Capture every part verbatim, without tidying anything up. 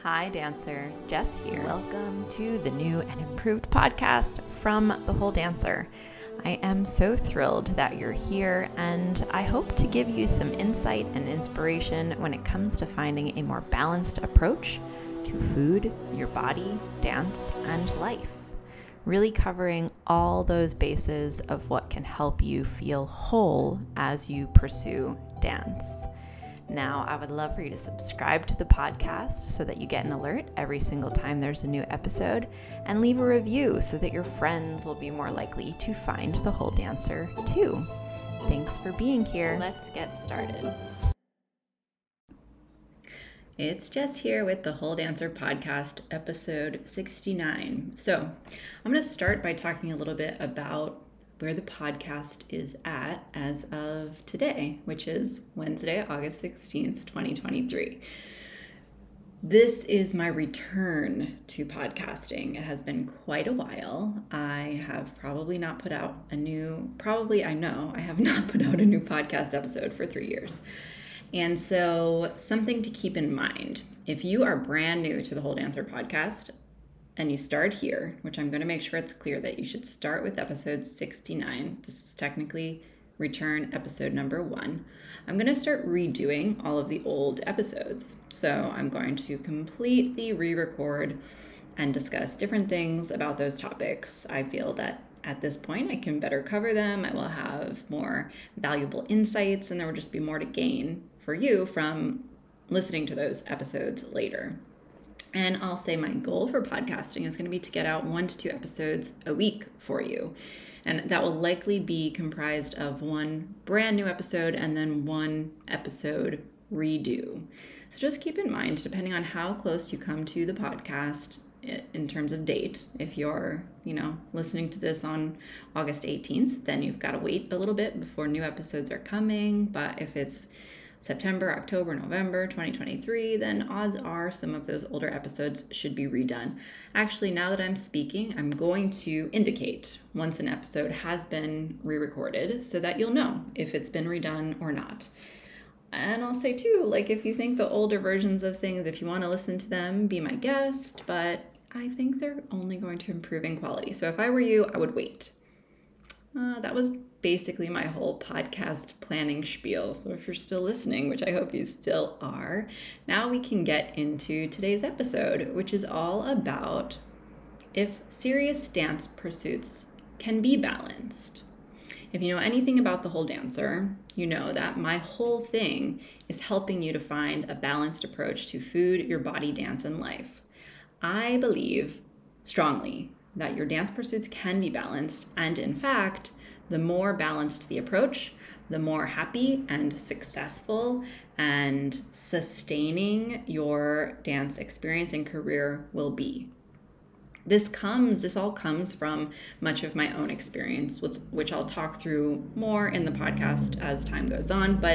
Hi, dancer. Jess here. Welcome to the new and improved podcast from The Whole Dancer. I am so thrilled that you're here, and I hope to give you some insight and inspiration when it comes to finding a more balanced approach to food, your body, dance, and life. Really covering all those bases of what can help you feel whole as you pursue dance. Now, I would love for you to subscribe to the podcast so that you get an alert every single time there's a new episode, and leave a review so that your friends will be more likely to find The Whole Dancer too. Thanks for being here. Let's get started. It's Jess here with The Whole Dancer podcast, episode sixty-nine. So I'm going to start by talking a little bit about where the podcast is at as of today, which is Wednesday, August sixteenth, twenty twenty-three. This is my return to podcasting. It has been quite a while. I have probably not put out a new, probably I know I have not put out a new podcast episode for three years. And so something to keep in mind, if you are brand new to the Whole Dancer podcast, and you start here, which I'm going to make sure it's clear that you should start with episode sixty-nine. This is technically return episode number one. I'm going to start redoing all of the old episodes. So I'm going to completely re-record and discuss different things about those topics. I feel that at this point I can better cover them. I will have more valuable insights, and there will just be more to gain for you from listening to those episodes later. And I'll say my goal for podcasting is going to be to get out one to two episodes a week for you. And that will likely be comprised of one brand new episode and then one episode redo. So just keep in mind, depending on how close you come to the podcast in terms of date, if you're, you know, listening to this on August eighteenth, then you've got to wait a little bit before new episodes are coming. But if it's September, October, November twenty twenty-three, then odds are some of those older episodes should be redone. Actually, now that I'm speaking, I'm going to indicate once an episode has been re-recorded so that you'll know if it's been redone or not. And I'll say too, like if you think the older versions of things, if you want to listen to them, be my guest, but I think they're only going to improve in quality. So if I were you, I would wait. Uh, that was basically my whole podcast planning spiel. So if you're still listening, which I hope you still are, now we can get into today's episode, which is all about if serious dance pursuits can be balanced. If you know anything about The Whole Dancer, you know that my whole thing is helping you to find a balanced approach to food, your body, dance, and life. I believe strongly that your dance pursuits can be balanced, and in fact, the more balanced the approach, the more happy and successful and sustaining your dance experience and career will be. This comes, this all comes from much of my own experience, which, which I'll talk through more in the podcast as time goes on, but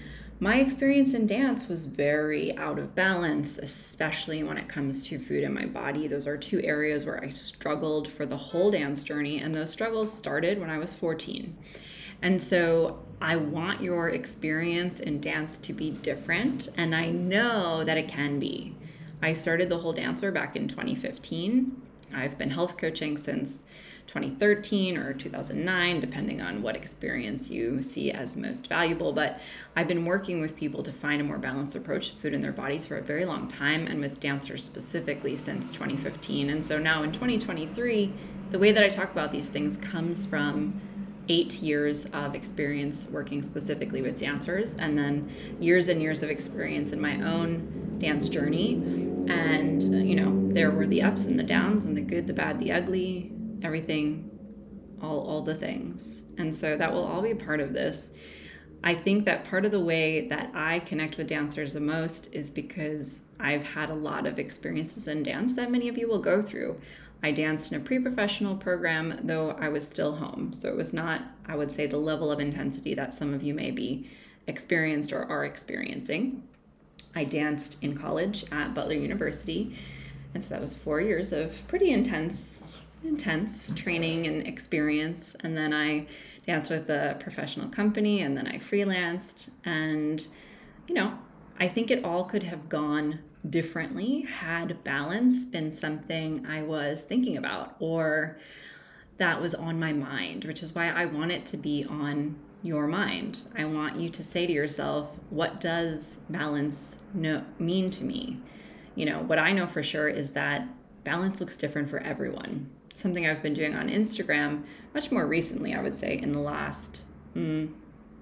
my experience in dance was very out of balance, especially when it comes to food and my body. Those are two areas where I struggled for the whole dance journey, and those struggles started when I was fourteen. And so I want your experience in dance to be different, and I know that it can be. I started The Whole Dancer back in twenty fifteen. I've been health coaching since twenty thirteen or two thousand nine, depending on what experience you see as most valuable. But I've been working with people to find a more balanced approach to food in their bodies for a very long time, and with dancers specifically since twenty fifteen. And so now in twenty twenty-three, the way that I talk about these things comes from eight years of experience working specifically with dancers, and then years and years of experience in my own dance journey. And, you know, there were the ups and the downs and the good, the bad, the ugly, everything, all all the things. And so that will all be a part of this. I think that part of the way that I connect with dancers the most is because I've had a lot of experiences in dance that many of you will go through. I danced in a pre-professional program, though I was still home. So it was not, I would say, the level of intensity that some of you may be experienced or are experiencing. I danced in college at Butler University. And so that was four years of pretty intense intense training and experience. And then I danced with a professional company, and then I freelanced. And, you know, I think it all could have gone differently had balance been something I was thinking about or that was on my mind, which is why I want it to be on your mind. I want you to say to yourself, what does balance no, mean to me? You know, what I know for sure is that balance looks different for everyone. Something I've been doing on Instagram much more recently, I would say, in the last mm,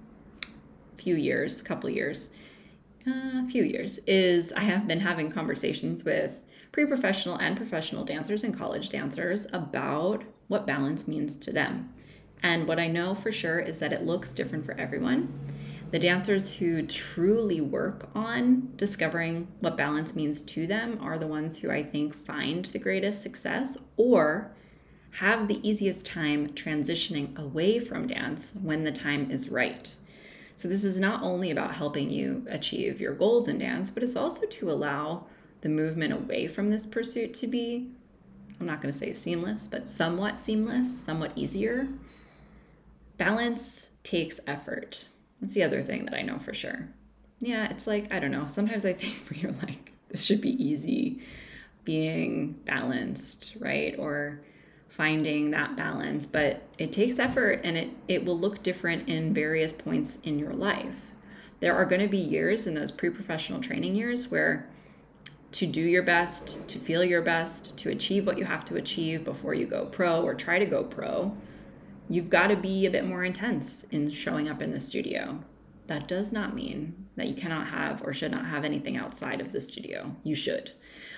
few years, couple years, a uh, few years, is I have been having conversations with pre-professional and professional dancers and college dancers about what balance means to them. And what I know for sure is that it looks different for everyone. The dancers who truly work on discovering what balance means to them are the ones who I think find the greatest success or have the easiest time transitioning away from dance when the time is right. So this is not only about helping you achieve your goals in dance, but it's also to allow the movement away from this pursuit to be, I'm not going to say seamless, but somewhat seamless, somewhat easier. Balance takes effort. That's the other thing that I know for sure. Yeah, it's like, I don't know, sometimes I think we're like, this should be easy, being balanced, right? Or finding that balance, but it takes effort and it, it will look different in various points in your life. There are going to be years in those pre-professional training years where to do your best, to feel your best, to achieve what you have to achieve before you go pro or try to go pro, you've got to be a bit more intense in showing up in the studio. That does not mean that you cannot have or should not have anything outside of the studio. You should.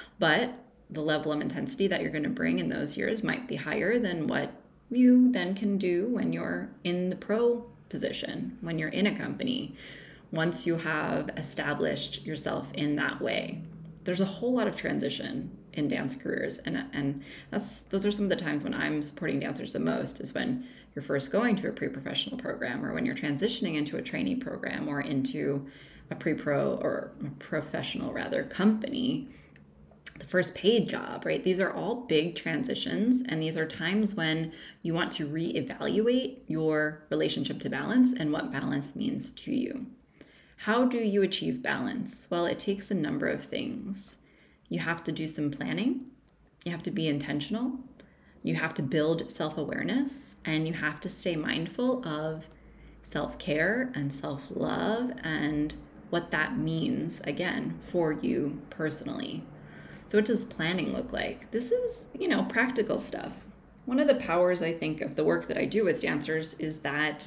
But the level of intensity that you're going to bring in those years might be higher than what you then can do when you're in the pro position, when you're in a company, once you have established yourself in that way. There's a whole lot of transition in dance careers, and and that's those are some of the times when I'm supporting dancers the most, is when you're first going to a pre-professional program or when you're transitioning into a trainee program or into a pre-pro or a professional rather company, the first paid job, right? These are all big transitions, and these are times when you want to reevaluate your relationship to balance and what balance means to you. How do you achieve balance? Well, it takes a number of things. You have to do some planning. You have to be intentional. You have to build self-awareness, and you have to stay mindful of self-care and self-love and what that means, again, for you personally. So what does planning look like? This is, you know, practical stuff. One of the powers, I think, of the work that I do with dancers is that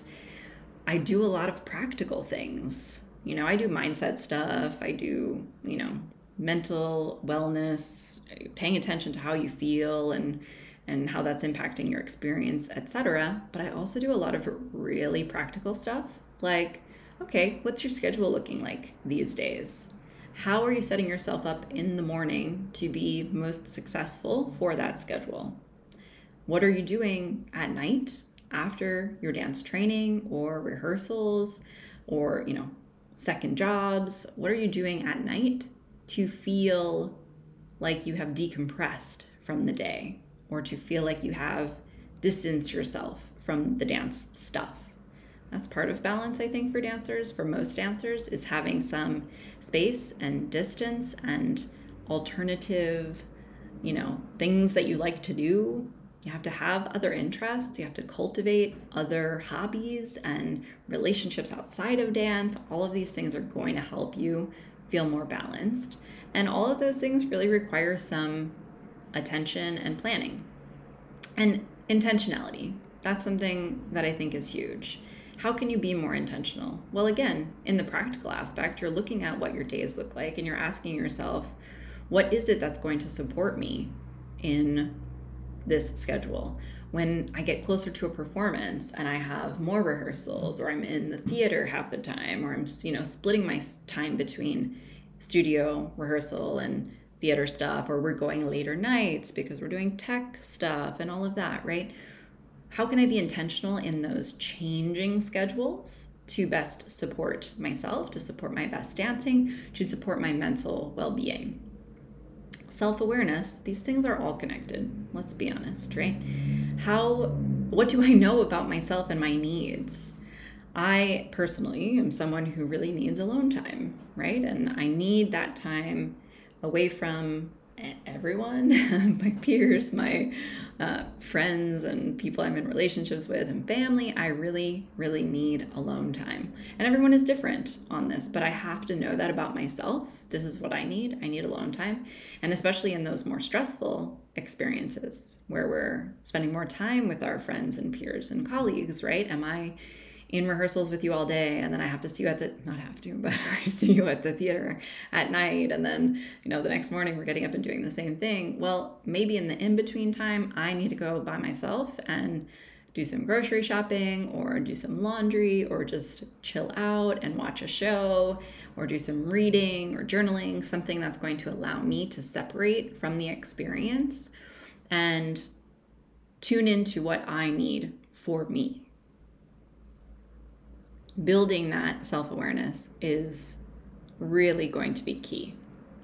I do a lot of practical things. You know, I do mindset stuff. I do, you know, mental wellness, paying attention to how you feel and and how that's impacting your experience, et cetera. But I also do a lot of really practical stuff, like, okay, what's your schedule looking like these days? How are you setting yourself up in the morning to be most successful for that schedule? What are you doing at night after your dance training or rehearsals or, you know, second jobs? What are you doing at night to feel like you have decompressed from the day or to feel like you have distanced yourself from the dance stuff? That's part of balance, I think, for dancers, for most dancers, is having some space and distance and alternative, you know, things that you like to do. You have to have other interests. You have to cultivate other hobbies and relationships outside of dance. All of these things are going to help you feel more balanced. And all of those things really require some attention and planning. And intentionality. That's something that I think is huge. How can you be more intentional? Well, again, in the practical aspect, you're looking at what your days look like and you're asking yourself, what is it that's going to support me in this schedule? When I get closer to a performance and I have more rehearsals, or I'm in the theater half the time, or I'm, you know, splitting my time between studio rehearsal and theater stuff, or we're going later nights because we're doing tech stuff and all of that, right? How can I be intentional in those changing schedules to best support myself, to support my best dancing, to support my mental well-being? Self-awareness, these things are all connected. Let's be honest, right? How, what do I know about myself and my needs? I personally am someone who really needs alone time, right? And I need that time away from everyone, my peers, my uh, friends, and people I'm in relationships with, and family. I really, really need alone time. And everyone is different on this, but I have to know that about myself. This is what I need. I need alone time. And especially in those more stressful experiences where we're spending more time with our friends and peers and colleagues, right? Am I in rehearsals with you all day, and then I have to see you at the, not have to, but I see you at the theater at night, and then, you know, the next morning we're getting up and doing the same thing. Well, maybe in the in-between time, I need to go by myself and do some grocery shopping, or do some laundry, or just chill out and watch a show, or do some reading or journaling, something that's going to allow me to separate from the experience and tune into what I need for me. Building that self-awareness is really going to be key.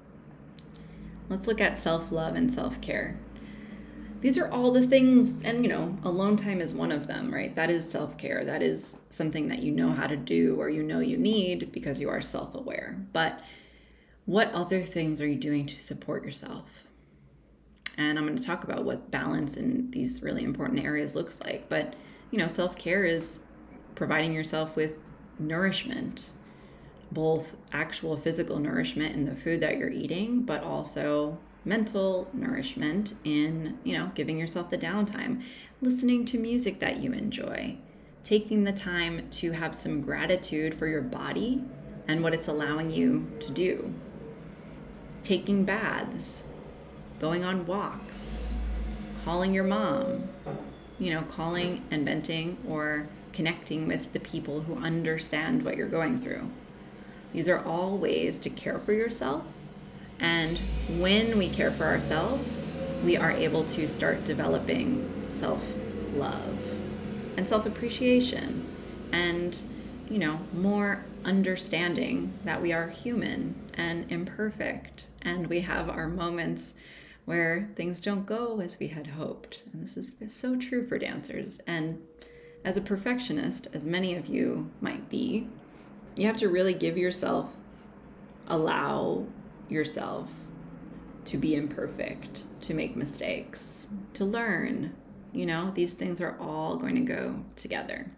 Let's look at self-love and self-care. These are all the things, and you know, alone time is one of them, right? That is self-care. That is something that you know how to do, or you know you need because you are self-aware. But what other things are you doing to support yourself? And I'm going to talk about what balance in these really important areas looks like. But, you know, self-care is providing yourself with nourishment, both actual physical nourishment in the food that you're eating, but also mental nourishment in, you know, giving yourself the downtime, listening to music that you enjoy, taking the time to have some gratitude for your body and what it's allowing you to do, taking baths, going on walks, calling your mom, you know, calling and venting or connecting with the people who understand what you're going through. These are all ways to care for yourself. And when we care for ourselves, we are able to start developing self-love and self-appreciation and, you know, more understanding that we are human and imperfect, and we have our moments where things don't go as we had hoped. And this is so true for dancers. And as a perfectionist, as many of you might be, you have to really give yourself, allow yourself to be imperfect, to make mistakes, to learn. You know, these things are all going to go together.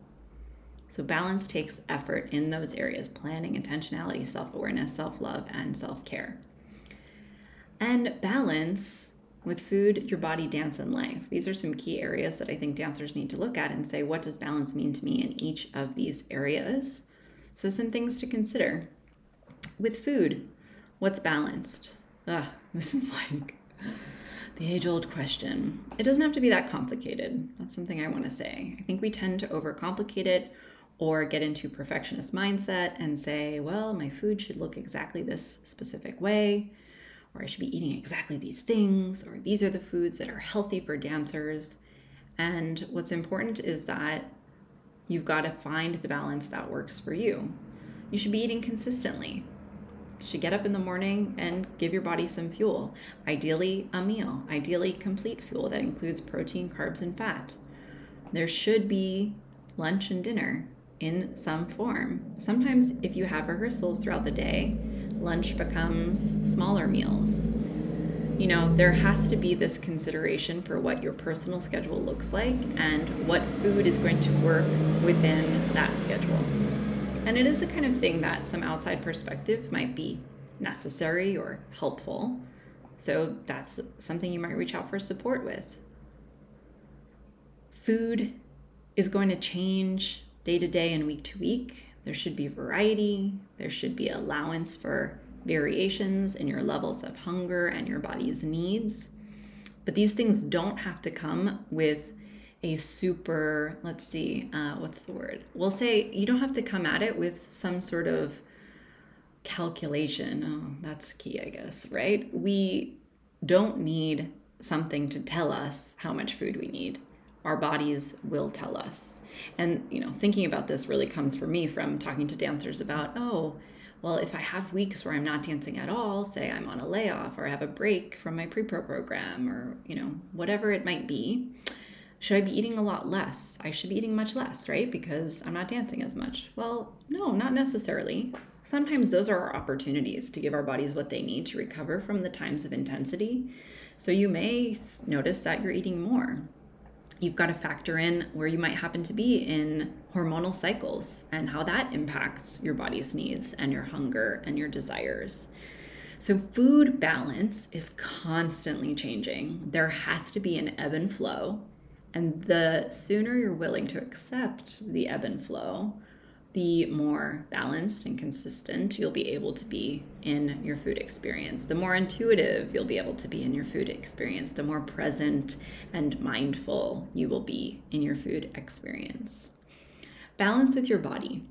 So balance takes effort in those areas: planning, intentionality, self-awareness, self-love, and self-care. And balance with food, your body, dance, and life. These are some key areas that I think dancers need to look at and say, what does balance mean to me in each of these areas? So some things to consider. With food, what's balanced? Ugh, this is like the age-old question. It doesn't have to be that complicated. That's something I want to say. I think we tend to overcomplicate it or get into perfectionist mindset and say, well, my food should look exactly this specific way, or I should be eating exactly these things, or these are the foods that are healthy for dancers. And what's important is that you've got to find the balance that works for you. You should be eating consistently. You should get up in the morning and give your body some fuel. Ideally, a meal. Ideally, complete fuel that includes protein, carbs, and fat. There should be lunch and dinner in some form. Sometimes if you have rehearsals throughout the day, lunch becomes smaller meals. You know, there has to be this consideration for what your personal schedule looks like and what food is going to work within that schedule. And it is the kind of thing that some outside perspective might be necessary or helpful. So that's something you might reach out for support with. Food is going to change day to day and week to week. There should be variety. There should be allowance for variations in your levels of hunger and your body's needs. But these things don't have to come with a super, let's see, uh, what's the word? We'll say you don't have to come at it with some sort of calculation. Oh, that's key, I guess, right? We don't need something to tell us how much food we need. Our bodies will tell us. And, you know, thinking about this really comes for me from talking to dancers about, oh, well, if I have weeks where I'm not dancing at all, say I'm on a layoff or I have a break from my pre-pro program or, you know, whatever it might be, should I be eating a lot less? I should be eating much less, right? Because I'm not dancing as much. Well, no, not necessarily. sometimes those are our opportunities to give our bodies what they need to recover from the times of intensity. So you may notice that you're eating more. You've got to factor in where you might happen to be in hormonal cycles and how that impacts your body's needs and your hunger and your desires. So food balance is constantly changing. There has to be an ebb and flow. And the sooner you're willing to accept the ebb and flow, the more balanced and consistent you'll be able to be in your food experience. The more intuitive you'll be able to be in your food experience. The more present and mindful you will be in your food experience. Balance with your body.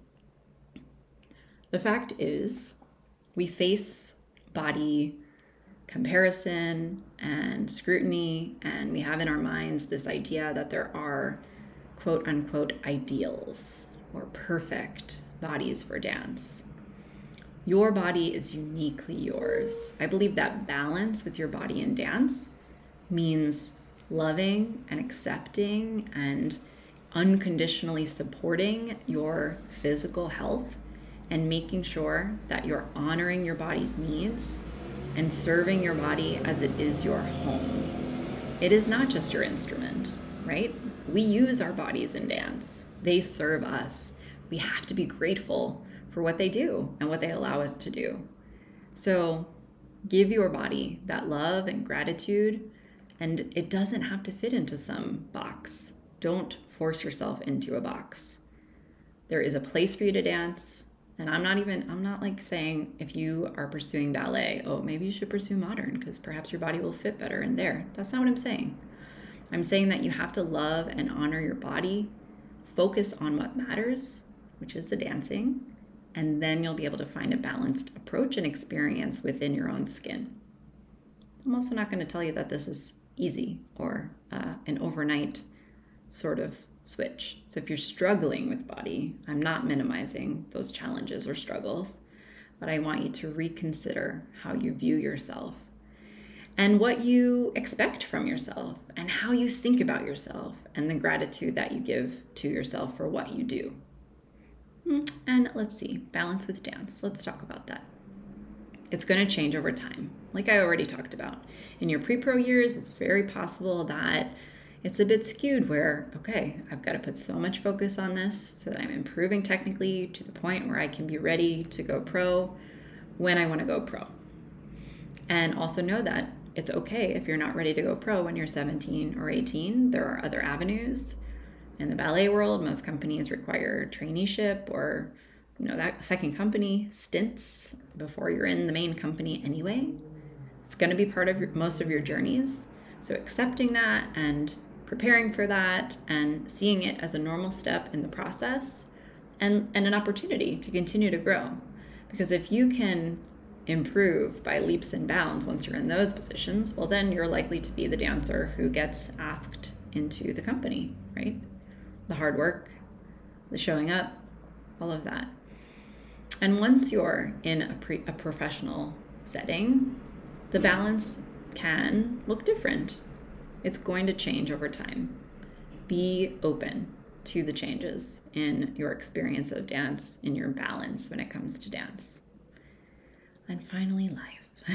The fact is, we face body comparison and scrutiny, and we have in our minds this idea that there are quote unquote ideals or perfect bodies for dance. Your body is uniquely yours. I believe that balance with your body in dance means loving and accepting and unconditionally supporting your physical health and making sure that you're honoring your body's needs and serving your body as it is your home. It is not just your instrument, right? We use our bodies in dance. They serve us. We have to be grateful for what they do and what they allow us to do. So give your body that love and gratitude, and it doesn't have to fit into some box. Don't force yourself into a box. There is a place for you to dance. And I'm not even, I'm not like saying if you are pursuing ballet, oh, maybe you should pursue modern because perhaps your body will fit better in there. That's not what I'm saying. I'm saying that you have to love and honor your body, focus on what matters, which is the dancing, and then you'll be able to find a balanced approach and experience within your own skin. I'm also not going to tell you that this is easy or uh, an overnight sort of switch. So if you're struggling with body, I'm not minimizing those challenges or struggles, but I want you to reconsider how you view yourself and what you expect from yourself and how you think about yourself and the gratitude that you give to yourself for what you do. And let's see, balance with dance. Let's talk about that. It's going to change over time. Like I already talked about. In your pre-pro years, it's very possible that it's a bit skewed where, okay, I've got to put so much focus on this so that I'm improving technically to the point where I can be ready to go pro when I want to go pro. And also know that it's okay if you're not ready to go pro when you're seventeen or eighteen. There are other avenues. In the ballet world, most companies require traineeship or, you know, that second company stints before you're in the main company anyway. It's going to be part of your, most of your journeys. So accepting that and preparing for that and seeing it as a normal step in the process and, and an opportunity to continue to grow. Because if you can improve by leaps and bounds once you're in those positions, well, then you're likely to be the dancer who gets asked into the company, right? The hard work, the showing up, all of that. And once you're in a, pre, a professional setting, the balance can look different. It's going to change over time. Be open to the changes in your experience of dance, in your balance when it comes to dance. And finally, life.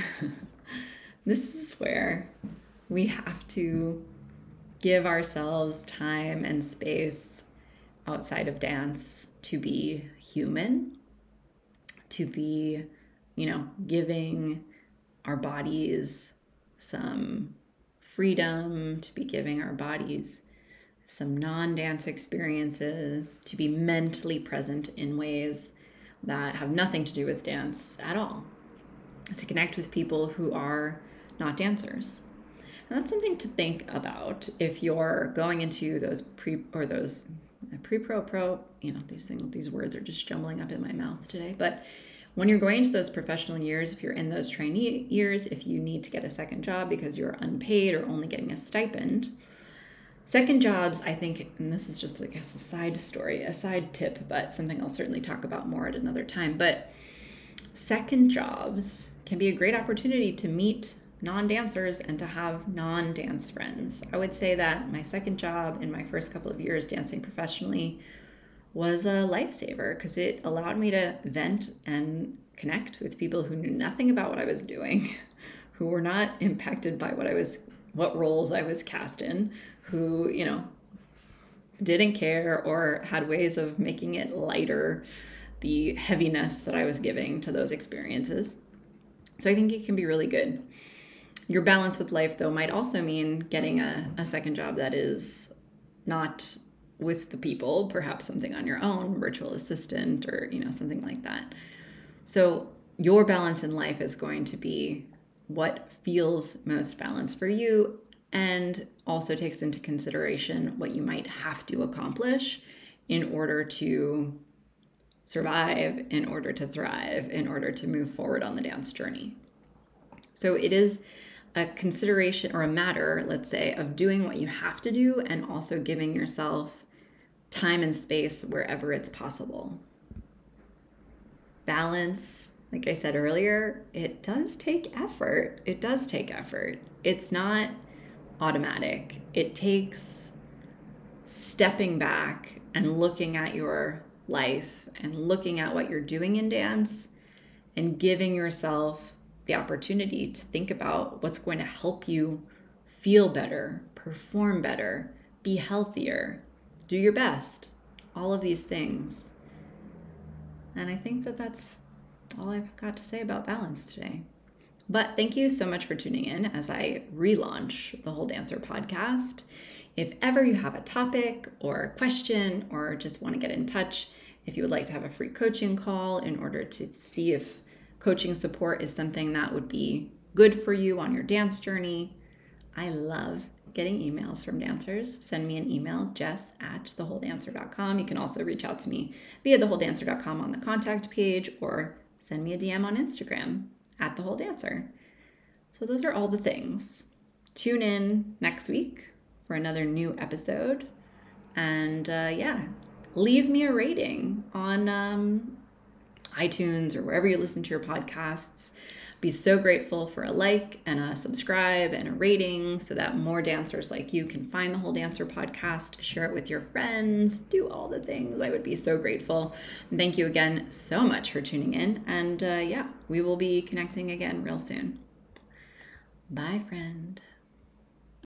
This is where we have to give ourselves time and space outside of dance to be human, to be, you know, giving our bodies some freedom, to be giving our bodies some non-dance experiences, to be mentally present in ways that have nothing to do with dance at all, to connect with people who are not dancers. And that's something to think about if you're going into those pre or those pre-pro, pro, you know, these things, these words are just jumbling up in my mouth today, but when you're going into those professional years, if you're in those trainee years, if you need to get a second job because you're unpaid or only getting a stipend, second jobs, I think, and this is just, I guess, a side story, a side tip, but something I'll certainly talk about more at another time. But second jobs can be a great opportunity to meet non-dancers and to have non-dance friends. I would say that my second job in my first couple of years dancing professionally was a lifesaver because it allowed me to vent and connect with people who knew nothing about what I was doing, who were not impacted by what I was, what roles I was cast in, who, you know, didn't care or had ways of making it lighter, the heaviness that I was giving to those experiences. So I think it can be really good. Your balance with life, though, might also mean getting a, a second job that is not with the people, perhaps something on your own, virtual assistant, or, you know, something like that. So your balance in life is going to be what feels most balanced for you, and also takes into consideration what you might have to accomplish in order to survive, in order to thrive, in order to move forward on the dance journey. So it is a consideration or a matter, let's say, of doing what you have to do and also giving yourself time and space wherever it's possible. Balance, like I said earlier, it does take effort. It does take effort. It's not automatic. It takes stepping back and looking at your life and looking at what you're doing in dance and giving yourself the opportunity to think about what's going to help you feel better, perform better, be healthier, do your best, all of these things. And I think that that's all I've got to say about balance today. But thank you so much for tuning in as I relaunch the Whole Dancer podcast. If ever you have a topic or a question or just want to get in touch, if you would like to have a free coaching call in order to see if coaching support is something that would be good for you on your dance journey, I love getting emails from dancers. Send me an email, jess at the whole dancer dot com. You can also reach out to me via the whole dancer dot com on the contact page, or send me a D M on Instagram at the whole dancer. So those are all the things. Tune in next week for another new episode. And uh, yeah, leave me a rating on um, iTunes or wherever you listen to your podcasts. Be so grateful for a like and a subscribe and a rating so that more dancers like you can find the Whole Dancer podcast, share it with your friends, do all the things. I would be so grateful. And thank you again so much for tuning in. And uh, yeah, we will be connecting again real soon. Bye, friend.